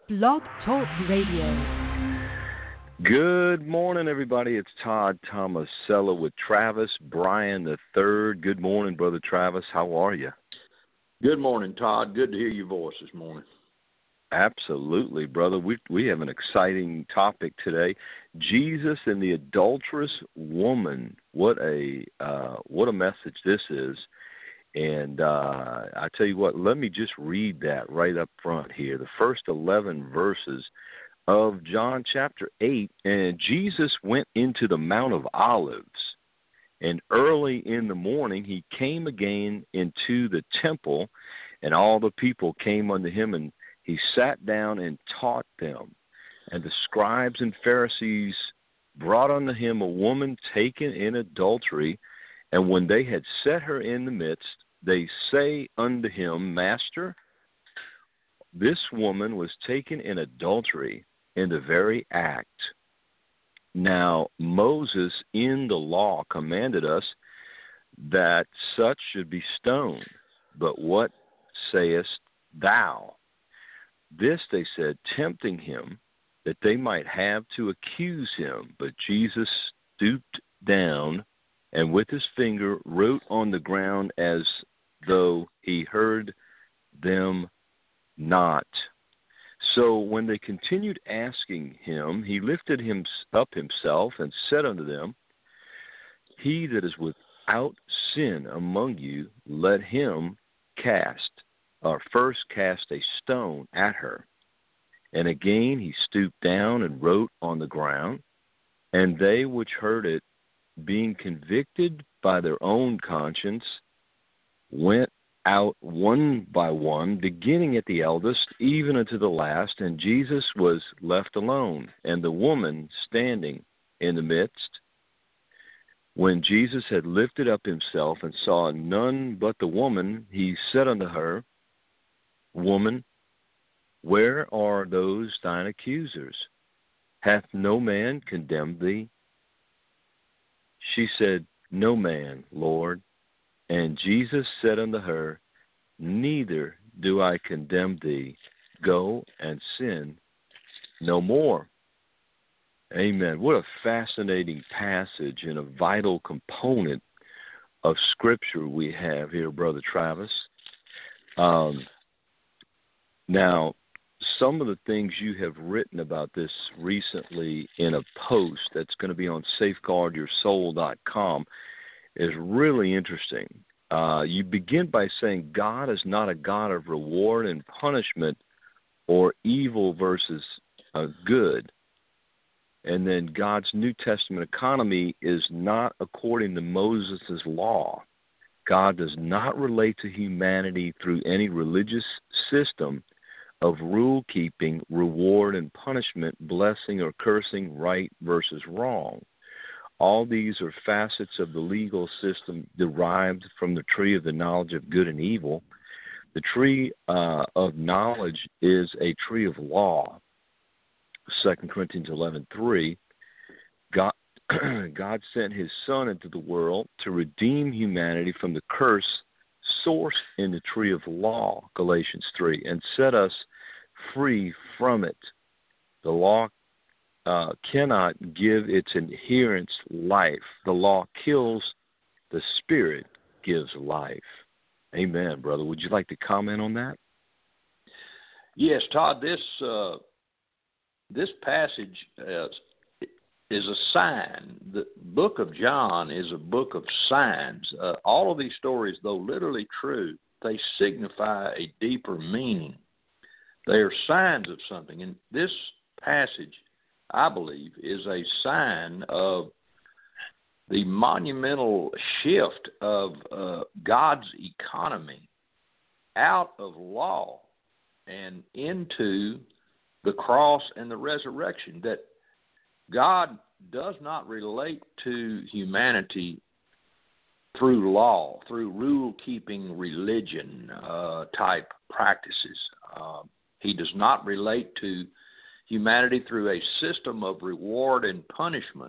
Blog Talk Radio. Good morning, everybody. It's Todd Tomasello with Travis Bryan III. Good morning, Brother Travis. How are you? Good morning, Todd. Good to hear your voice this morning. Absolutely, brother. We have an exciting topic today. Jesus and the adulterous woman. What a message this is. And I tell you what, let me just read that right up front here. The first 11 verses of John chapter 8. And Jesus went into the Mount of Olives, and early in the morning he came again into the temple, and all the people came unto him, and he sat down and taught them. And the scribes and Pharisees brought unto him a woman taken in adultery, and when they had set her in the midst, they say unto him, Master, this woman was taken in adultery in the very act. Now Moses in the law commanded us that such should be stoned. But what sayest thou? This they said, tempting him, that they might have to accuse him. But Jesus stooped down, and with his finger wrote on the ground as though he heard them not. So when they continued asking him, he lifted him up himself and said unto them, He that is without sin among you, let him first cast a stone at her. And again he stooped down and wrote on the ground. And they which heard it, being convicted by their own conscience, went out one by one, beginning at the eldest, even unto the last, and Jesus was left alone, and the woman standing in the midst. When Jesus had lifted up himself and saw none but the woman, he said unto her, Woman, where are those thine accusers? Hath no man condemned thee? She said, No man, Lord. And Jesus said unto her, Neither do I condemn thee. Go and sin no more. Amen. What a fascinating passage and a vital component of Scripture we have here, Brother Travis. Now, some of the things you have written about this recently in a post that's going to be on safeguardyoursoul.com is really interesting. You begin by saying God is not a God of reward and punishment or evil versus good. And then God's New Testament economy is not according to Moses' law. God does not relate to humanity through any religious system of rule-keeping, reward and punishment, blessing or cursing, right versus wrong. All these are facets of the legal system derived from the tree of the knowledge of good and evil. The tree of knowledge is a tree of law. 2 Corinthians 11:3. God sent his Son into the world to redeem humanity from the curse sourced in the tree of law, Galatians 3, and set us free from it. The law cannot give its adherents life. The law kills, the Spirit gives life. Amen, brother. Would you like to comment on that? Yes, Todd, this passage is a sign. The book of John is a book of signs. All of these stories, though literally true, they signify a deeper meaning. They are signs of something. And this passage, I believe, is a sign of the monumental shift of God's economy out of law and into the cross and the resurrection, that God does not relate to humanity through law, through rule-keeping religion type practices. He does not relate to humanity through a system of reward and punishment,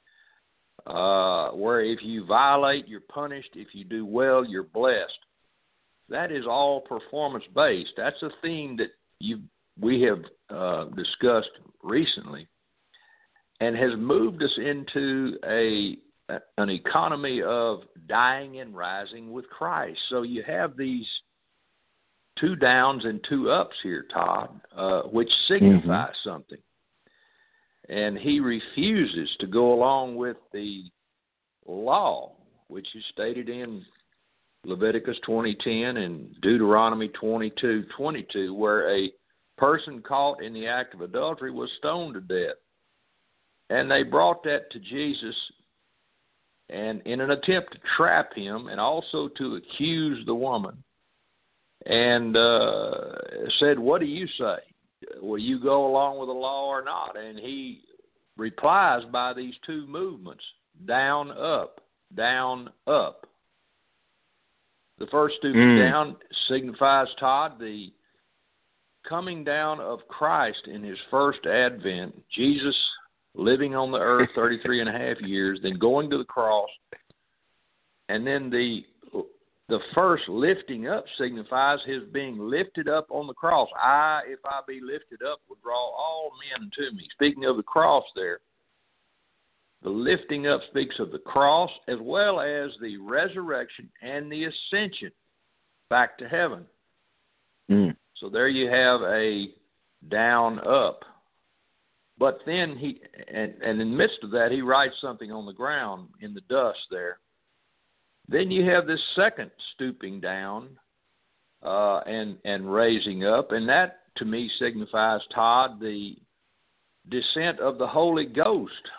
where if you violate, you're punished. If you do well, you're blessed. That is all performance-based. That's a theme that you've we have discussed recently, and has moved us into an economy of dying and rising with Christ. So you have these two downs and two ups here, Todd, which signify something. And he refuses to go along with the law, which is stated in Leviticus 20:10 and Deuteronomy 22:22, where a person caught in the act of adultery was stoned to death. And they brought that to Jesus, and in an attempt to trap him and also to accuse the woman, and said, "What do you say? Will you go along with the law or not?" And he replies by these two movements, down, up, down, up. The first stooping down signifies, Todd, the coming down of Christ in his first advent, Jesus living on the earth 33 and a half years, then going to the cross, and then the first lifting up signifies his being lifted up on the cross. I, if I be lifted up, will draw all men to me. Speaking of the cross there, the lifting up speaks of the cross as well as the resurrection and the ascension back to heaven. So there you have a down, up. But then and in the midst of that, he writes something on the ground in the dust there. Then you have this second stooping down and raising up, and that to me signifies, Todd, the descent of the Holy Ghost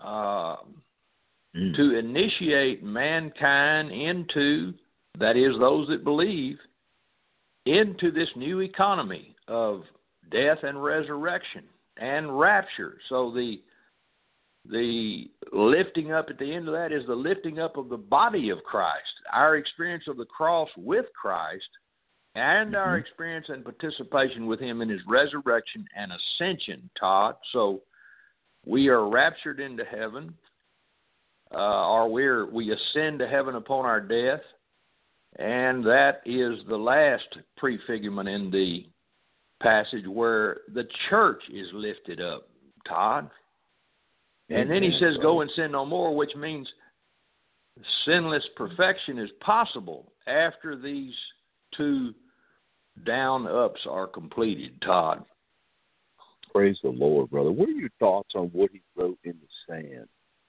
to initiate mankind into, that is, those that believe, into this new economy of death and resurrection and rapture. So the lifting up at the end of that is the lifting up of the body of Christ, our experience of the cross with Christ, and our experience and participation with him in his resurrection and ascension, Todd. So we are raptured into heaven, or we ascend to heaven upon our death, and that is the last prefigurement in the passage where the church is lifted up, Todd. And then he says, go and sin no more, which means sinless perfection is possible after these two down-ups are completed, Todd. Praise the Lord, brother. What are your thoughts on what he wrote in the sand?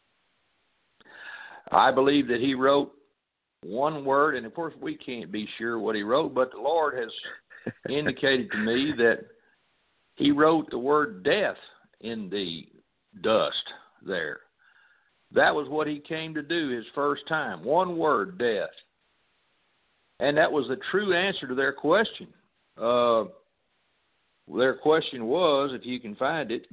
I believe that he wrote one word, and of course we can't be sure what he wrote, but the Lord has indicated to me that he wrote the word death in the dust there. That was what he came to do his first time. One word, death. And that was the true answer to their question. Their question was, if you can find it,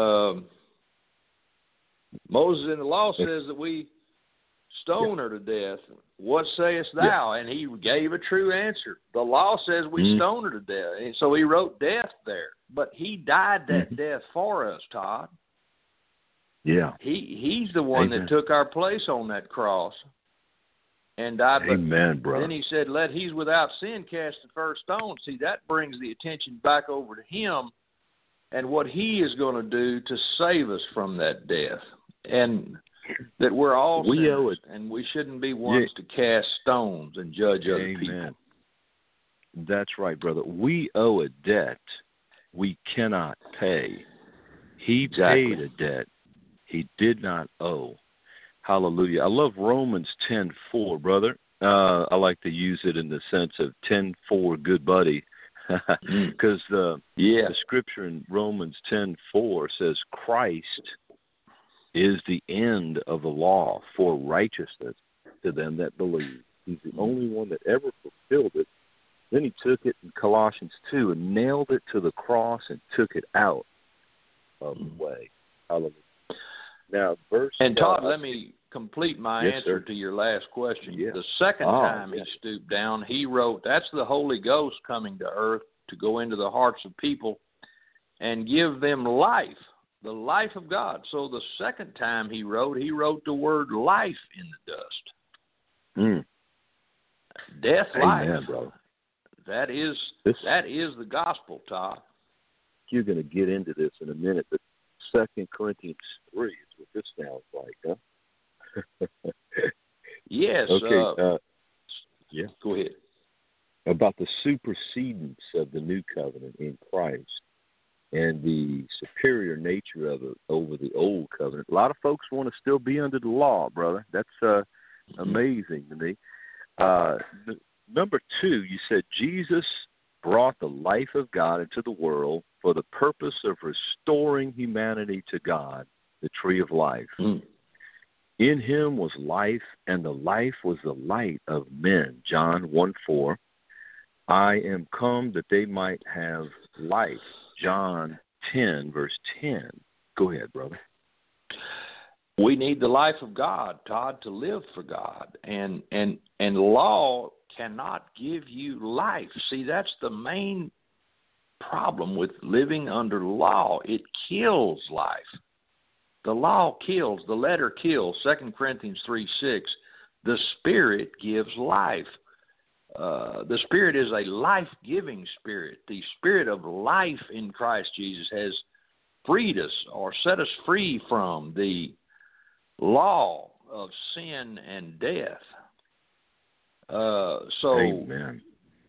Moses in the law says that we stone her to death. What sayest thou? And he gave a true answer. The law says we stone her to death. And so he wrote death there. But he died that death for us, Todd. Yeah. He's the one that took our place on that cross and died. Amen, brother. Then he said, let he's without sin cast the first stone. See, that brings the attention back over to him and what he is going to do to save us from that death. And that we're all sinners, and we shouldn't be ones to cast stones and judge other people. That's right, brother. We owe a debt we cannot pay. He paid a debt he did not owe. Hallelujah. I love Romans 10:4, brother. I like to use it in the sense of 10-4 good buddy, because the scripture in Romans 10:4 says Christ is the end of the law for righteousness to them that believe. He's the only one that ever fulfilled it. Then he took it in Colossians 2 and nailed it to the cross and took it out of the way. Hallelujah. Now, and Todd, let me complete my answer to your last question. Yeah. The second time he stooped down, he wrote, that's the Holy Ghost coming to earth to go into the hearts of people and give them life, the life of God. So the second time he wrote the word life in the dust. Death, Amen, life. brother. That is the gospel, Todd. you're going to get into this in a minute, but 2 Corinthians 3 is what this sounds like, huh? Yes. Okay. Yeah. Go ahead. About the supersedence of the new covenant in Christ and the superior nature of it over the old covenant. A lot of folks want to still be under the law, brother. That's amazing to me. Number 2, you said Jesus brought the life of God into the world for the purpose of restoring humanity to God, the tree of life. Mm. In him was life, and the life was the light of men. John 1:4. I am come that they might have life. John 10, verse 10. Go ahead, brother. We need the life of God, Todd, to live for God. And law cannot give you life. See, that's the main problem with living under law. It kills life. The law kills. The letter kills. 2 Corinthians 3:6. The Spirit gives life. The Spirit is a life-giving Spirit. The Spirit of life in Christ Jesus has freed us or set us free from the law of sin and death. Amen.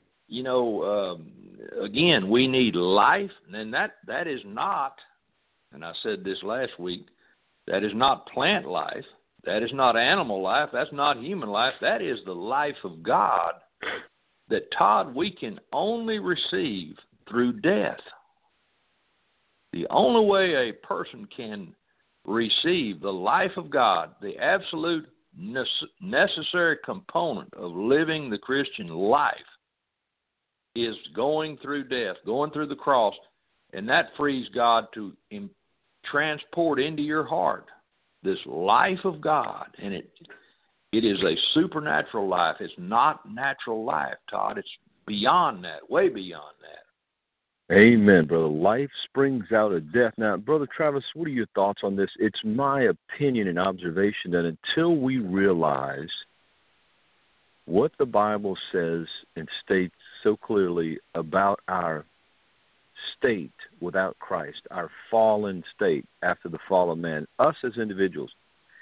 Again, we need life, and that is not, and I said this last week, that is not plant life. That is not animal life. That's not human life. That is the life of God that, Todd, we can only receive through death. The only way a person can receive the life of God, the absolute necessary component of living the Christian life, is going through death, going through the cross, and that frees God to transport into your heart this life of God, and it is a supernatural life. It's not natural life, Todd. It's beyond that, way beyond that. Amen, brother. Life springs out of death. Now, Brother Travis, what are your thoughts on this? It's my opinion and observation that until we realize what the Bible says and states so clearly about our state without Christ, our fallen state after the fall of man, us as individuals,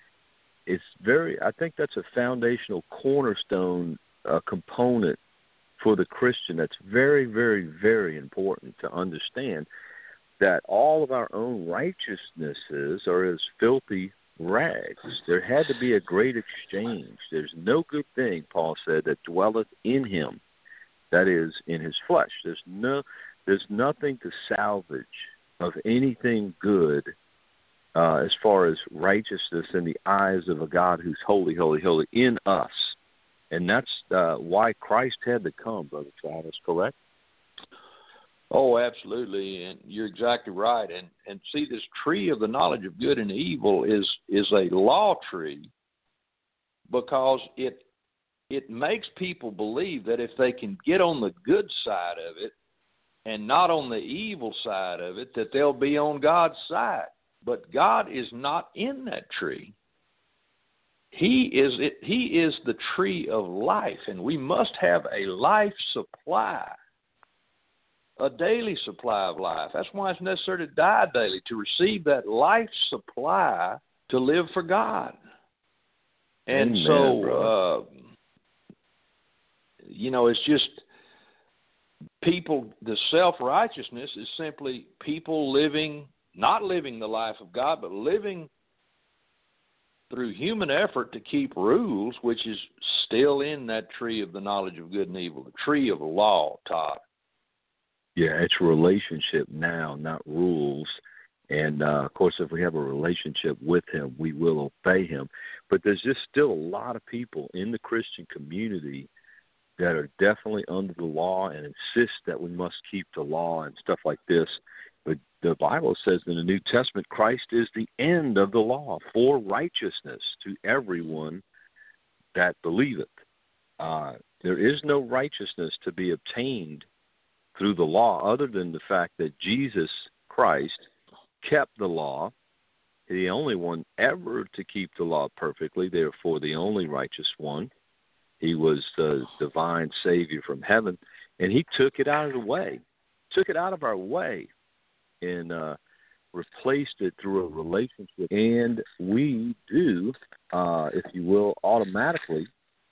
I think that's a foundational cornerstone component for the Christian that's very, very, very important to understand, that all of our own righteousnesses are as filthy rags. There had to be a great exchange. There's no good thing, Paul said, that dwelleth in him, that is, in his flesh. There's nothing to salvage of anything good as far as righteousness in the eyes of a God who's holy, holy, holy in us. And that's why Christ had to come, Brother Travis, correct? Oh, absolutely, and you're exactly right. And see, this tree of the knowledge of good and evil is a law tree because it makes people believe that if they can get on the good side of it and not on the evil side of it, that they'll be on God's side. But God is not in that tree. He is the tree of life, and we must have a life supply, a daily supply of life. That's why it's necessary to die daily, to receive that life supply to live for God. And Amen, so, it's just people, the self-righteousness is simply people not living the life of God, but living through human effort to keep rules, which is still in that tree of the knowledge of good and evil, the tree of law, Todd. Yeah, it's a relationship now, not rules. And, of course, if we have a relationship with him, we will obey him. But there's just still a lot of people in the Christian community that are definitely under the law and insist that we must keep the law and stuff like this. But the Bible says in the New Testament, Christ is the end of the law for righteousness to everyone that believeth. There is no righteousness to be obtained through the law other than the fact that Jesus Christ kept the law, the only one ever to keep the law perfectly, therefore the only righteous one. He was the divine Savior from heaven, and he took it out of the way, took it out of our way. and replaced it through a relationship. And we do, if you will, automatically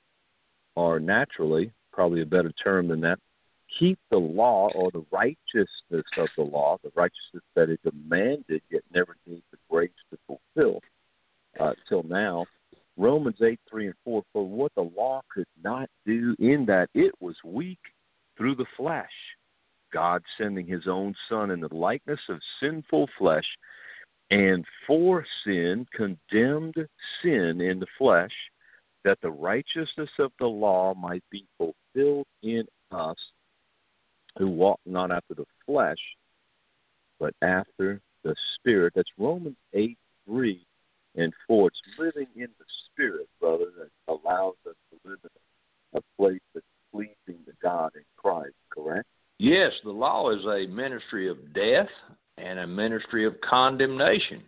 or naturally, probably a better term than that, keep the law or the righteousness of the law, the righteousness that it demanded yet never gave the grace to fulfill till now. Romans 8:3-4, for what the law could not do in that it was weak through the flesh, God sending his own Son in the likeness of sinful flesh, and for sin condemned sin in the flesh, that the righteousness of the law might be fulfilled in us who walk not after the flesh, but after the Spirit. That's Romans 8:3-4. It's living in the Spirit, brother, that allows us to live in a place that's pleasing to God in Christ, correct? Yes, the law is a ministry of death and a ministry of condemnation.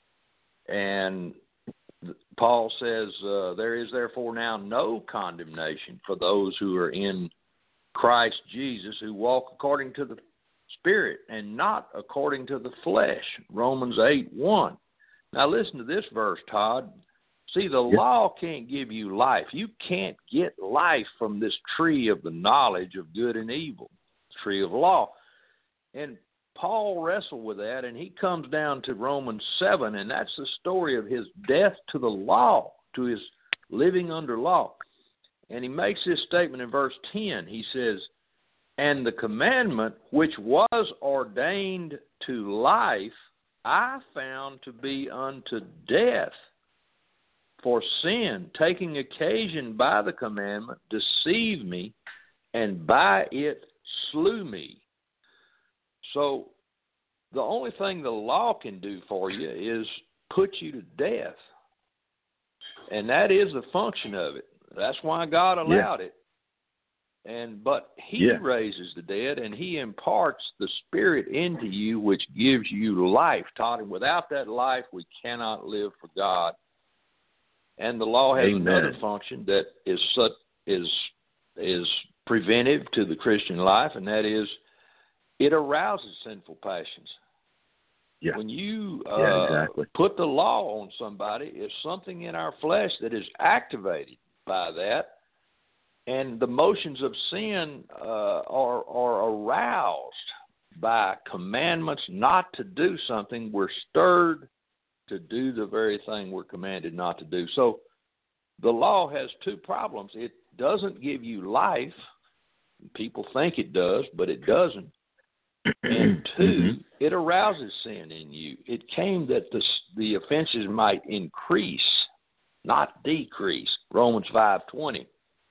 And Paul says, there is therefore now no condemnation for those who are in Christ Jesus, who walk according to the Spirit and not according to the flesh. Romans 8:1. Now listen to this verse, Todd. See, the law can't give you life. You can't get life from this tree of the knowledge of good and evil, tree of law. And Paul wrestled with that, and he comes down to Romans 7, and that's the story of his death to the law, to his living under law. And he makes this statement in verse 10. He says, and the commandment which was ordained to life, I found to be unto death. For sin, taking occasion by the commandment, deceived me, and by it slew me. So the only thing the law can do for you is put you to death. And that is the function of it. That's why God allowed it. But he raises the dead, and he imparts the Spirit into you, which gives you life. Taught him, without that life, we cannot live for God. And the law has another function that is preventive to the Christian life, and that is it arouses sinful passions. Yeah. When you put the law on somebody, it's something in our flesh that is activated by that, and the motions of sin are aroused by commandments not to do something. We're stirred to do the very thing we're commanded not to do. So the law has two problems. It doesn't give you life. People think it does, but it doesn't. And two, it arouses sin in you. It came that the offenses might increase, not decrease. Romans 5:20.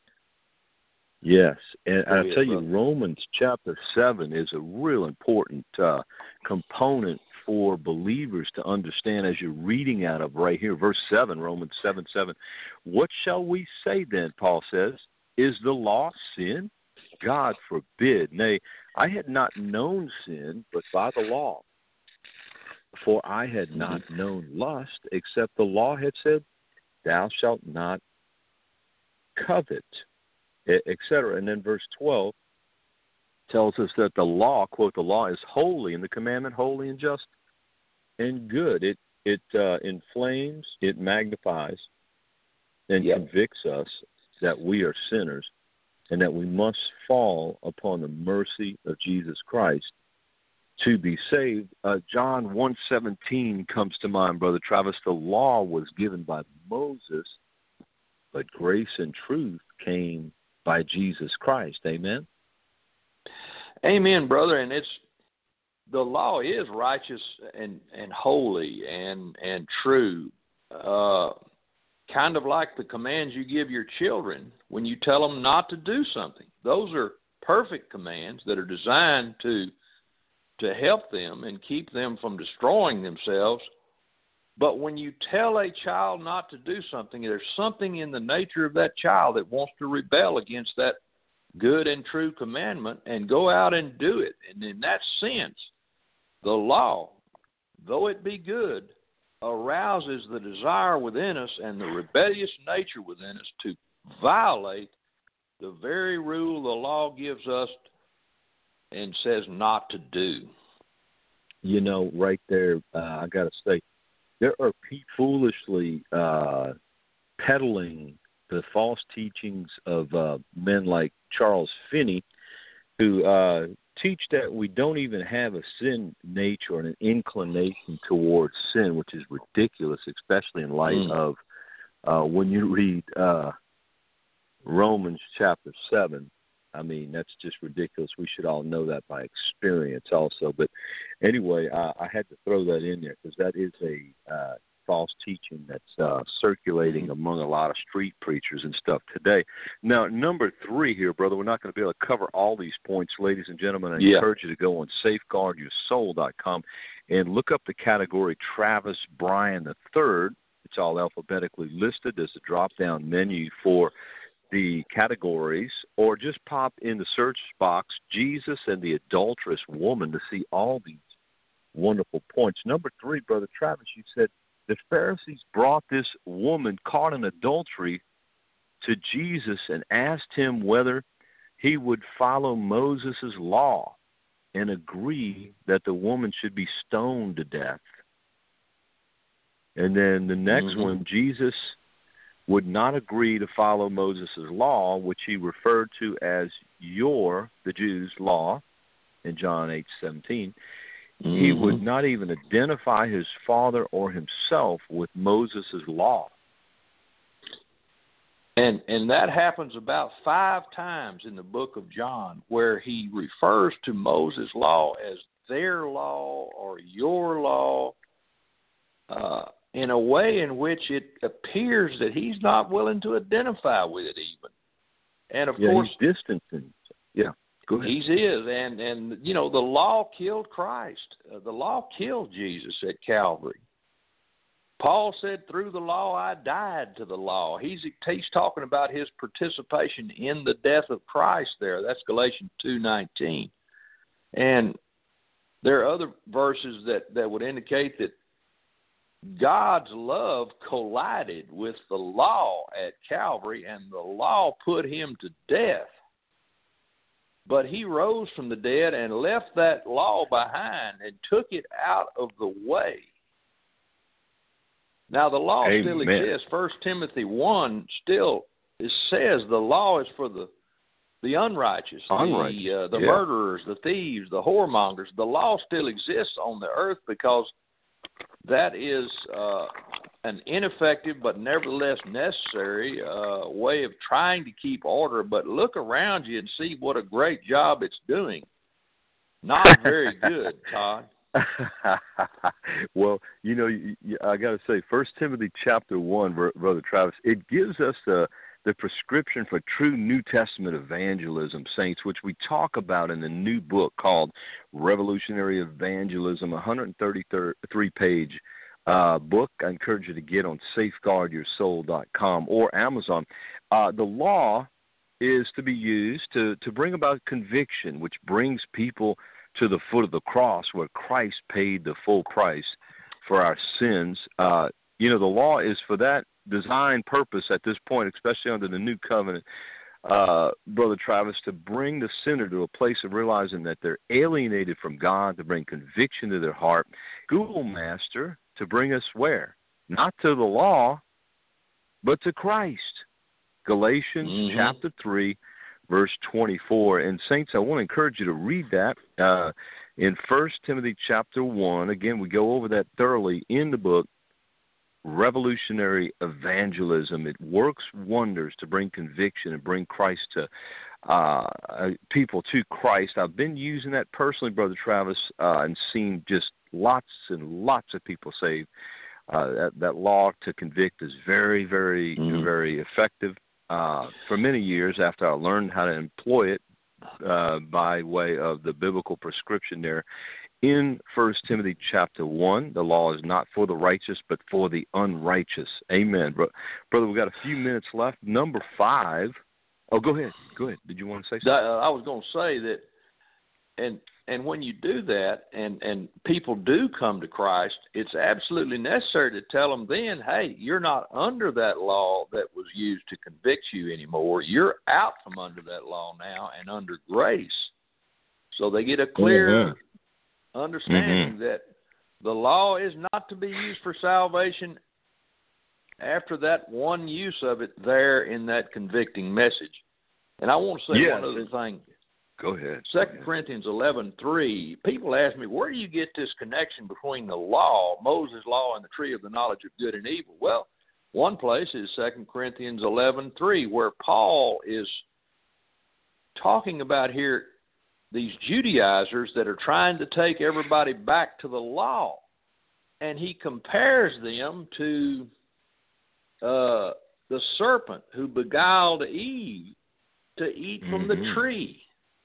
Yes, and I'll tell you, Romans chapter 7 is a real important component for believers to understand as you're reading out of right here, verse 7, Romans 7:7. What shall we say then, Paul says? Is the law sin? God forbid. Nay, I had not known sin, but by the law. For I had not known lust, except the law had said, thou shalt not covet, etc. And then verse 12 tells us that the law, quote, the law is holy, and the commandment holy and just and good. It inflames, it magnifies, and convicts us that we are sinners and that we must fall upon the mercy of Jesus Christ to be saved. John 1:17 comes to mind, Brother Travis. The law was given by Moses, but grace and truth came by Jesus Christ. Amen? Amen, brother. And the law is righteous and holy and true, kind of like the commands you give your children when you tell them not to do something. Those are perfect commands that are designed to help them and keep them from destroying themselves. But when you tell a child not to do something, there's something in the nature of that child that wants to rebel against that good and true commandment and go out and do it. And in that sense, the law, though it be good, arouses the desire within us and the rebellious nature within us to violate the very rule the law gives us and says not to do. right there, I got to say, there are people foolishly peddling the false teachings of men like Charles Finney, who teach that we don't even have a sin nature and an inclination towards sin, which is ridiculous, especially in light of when you read Romans chapter 7. I mean, that's just ridiculous. We should all know that by experience also. But anyway, I had to throw that in there because that is a false teaching that's circulating among a lot of street preachers and stuff today. Now, number 3 here, brother, we're not going to be able to cover all these points, ladies and gentlemen. I encourage you to go on safeguardyoursoul.com and look up the category Travis Bryan III. It's all alphabetically listed. There's a drop-down menu for the categories, or just pop in the search box Jesus and the Adulterous Woman to see all these wonderful points. Number 3, Brother Travis, you said the Pharisees brought this woman caught in adultery to Jesus and asked him whether he would follow Moses' law and agree that the woman should be stoned to death. And then the next one, Jesus would not agree to follow Moses' law, which he referred to as the Jews' law, in John 8:17. He would not even identify his father or himself with Moses' law. And that happens about 5 times in the book of John, where he refers to Moses' law as their law or your law, in a way in which it appears that he's not willing to identify with it even. And, of course, he's distancing. Yeah, go ahead. He is. And the law killed Christ. The law killed Jesus at Calvary. Paul said, through the law I died to the law. He's talking about his participation in the death of Christ there. That's Galatians 2:19. And there are other verses that would indicate that God's love collided with the law at Calvary, and the law put him to death. But he rose from the dead and left that law behind and took it out of the way. Now, the law still exists. 1 Timothy 1 still says the law is for the unrighteous, the murderers, the thieves, the whoremongers. The law still exists on the earth because that is an ineffective but nevertheless necessary way of trying to keep order. But look around you and see what a great job it's doing. Not very good, Todd. Well, I got to say, 1 Timothy chapter 1, Brother Travis, it gives us the prescription for true New Testament evangelism, saints, which we talk about in the new book called Revolutionary Evangelism, 133-page book. I encourage you to get on safeguardyoursoul.com or Amazon. The law is to be used to bring about conviction, which brings people to the foot of the cross where Christ paid the full price for our sins. The law is for that design purpose at this point, especially under the new covenant, Brother Travis, to bring the sinner to a place of realizing that they're alienated from God, to bring conviction to their heart. Schoolmaster to bring us where? Not to the law, but to Christ. Galatians chapter 3, verse 24. And saints, I want to encourage you to read that in 1 Timothy chapter 1. Again, we go over that thoroughly in the book, Revolutionary Evangelism. It works wonders to bring conviction and bring Christ to people to Christ. I've been using that personally, Brother Travis, and seen just lots and lots of people saved. That law to convict is very, very, very effective. For many years after I learned how to employ it by way of the biblical prescription there, in 1 Timothy chapter 1, the law is not for the righteous, but for the unrighteous. Amen. Brother, we've got a few minutes left. Number 5. Oh, go ahead. Go ahead. Did you want to say something? I was going to say that, and when you do that and people do come to Christ, it's absolutely necessary to tell them then, hey, you're not under that law that was used to convict you anymore. You're out from under that law now and under grace. So they get a clear understanding that the law is not to be used for salvation after that one use of it there in that convicting message. And I want to say one other thing. Go ahead. 2 Corinthians 11:3. People ask me, where do you get this connection between the law, Moses' law, and the tree of the knowledge of good and evil? Well, one place is 2 Corinthians 11:3, where Paul is talking about here these Judaizers that are trying to take everybody back to the law. And he compares them to the serpent who beguiled Eve to eat from the tree.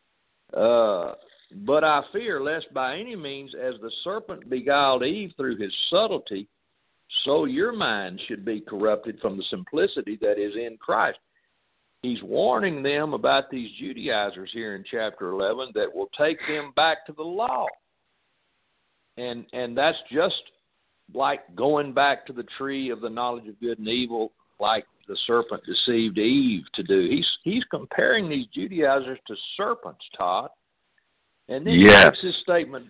But I fear lest by any means, as the serpent beguiled Eve through his subtlety, so your mind should be corrupted from the simplicity that is in Christ. He's warning them about these Judaizers here in chapter 11 that will take them back to the law. And that's just like going back to the tree of the knowledge of good and evil, like the serpent deceived Eve to do. He's comparing these Judaizers to serpents, Todd. And then he makes this statement.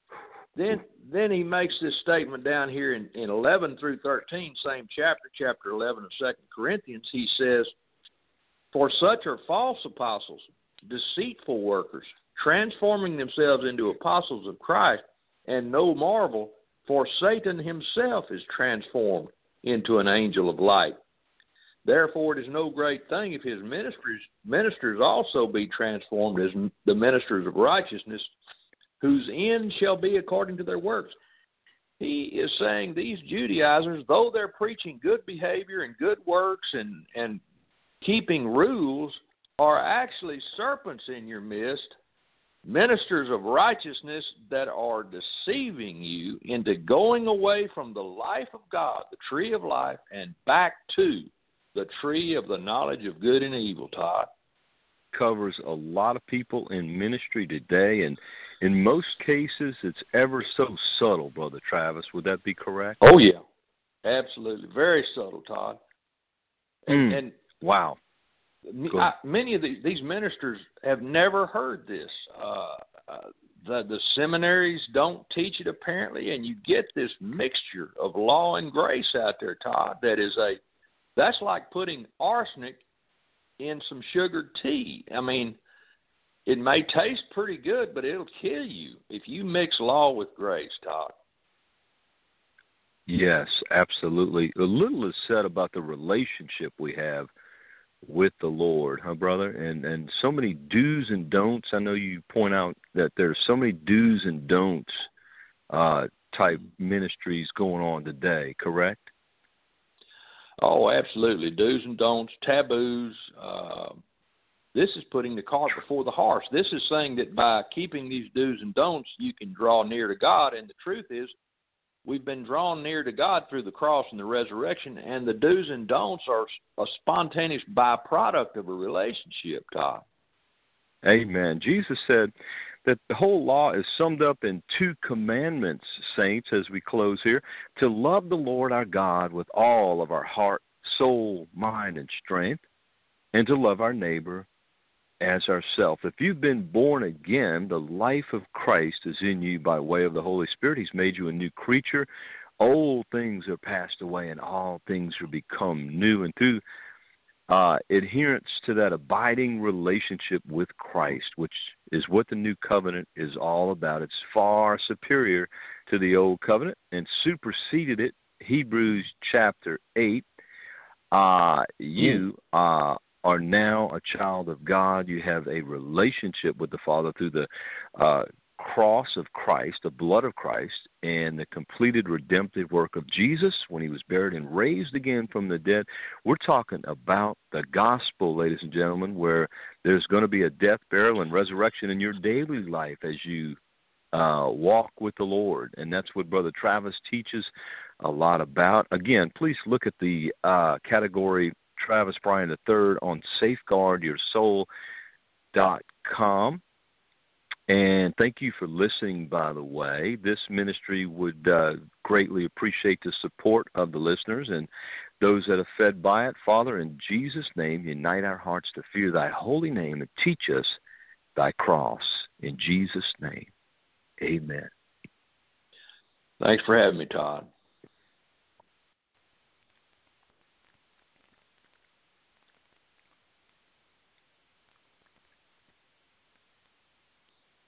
Then he makes this statement down here in 11 through 13, same chapter 11 of 2 Corinthians. He says, "For such are false apostles, deceitful workers, transforming themselves into apostles of Christ, and no marvel, for Satan himself is transformed into an angel of light. Therefore it is no great thing if his ministers also be transformed as the ministers of righteousness, whose end shall be according to their works." He is saying these Judaizers, though they're preaching good behavior and good works and keeping rules, are actually serpents in your midst, ministers of righteousness that are deceiving you into going away from the life of God, the tree of life, and back to the tree of the knowledge of good and evil, Todd. Covers a lot of people in ministry today, and in most cases it's ever so subtle, Brother Travis. Would that be correct? Oh, yeah. Absolutely. Very subtle, Todd. And wow. Many of these ministers have never heard this. The seminaries don't teach it apparently, and you get this mixture of law and grace out there, Todd. That's like putting arsenic in some sugared tea. I mean, it may taste pretty good, but it'll kill you if you mix law with grace, Todd. Yes, absolutely. A little is said about the relationship we have with the Lord, huh, brother? And so many do's and don'ts. I know you point out that there's so many do's and don'ts type ministries going on today, correct? Oh, absolutely. Do's and don'ts, taboos. This is putting the cart before the horse. This is saying that by keeping these do's and don'ts, you can draw near to God. And the truth is, we've been drawn near to God through the cross and the resurrection, and the do's and don'ts are a spontaneous byproduct of a relationship, Todd. Amen. Jesus said that the whole law is summed up in 2 commandments, saints, as we close here: to love the Lord our God with all of our heart, soul, mind, and strength, and to love our neighbor as ourselves. If you've been born again, the life of Christ is in you by way of the Holy Spirit. He's made you a new creature. Old things are passed away, and all things are become new. And through adherence to that abiding relationship with Christ, which is what the new covenant is all about. It's far superior to the old covenant and superseded it. Hebrews chapter 8, you are now a child of God. You have a relationship with the Father through the cross of Christ, the blood of Christ, and the completed redemptive work of Jesus when he was buried and raised again from the dead. We're talking about the gospel, ladies and gentlemen, where there's going to be a death, burial, and resurrection in your daily life as you walk with the Lord. And that's what Brother Travis teaches a lot about. Again, please look at the category Travis Bryan III on safeguardyoursoul.com. And thank you for listening, by the way. This ministry would greatly appreciate the support of the listeners and those that are fed by it. Father, in Jesus' name, unite our hearts to fear thy holy name and teach us thy cross. In Jesus' name, amen. Thanks for having me, Todd.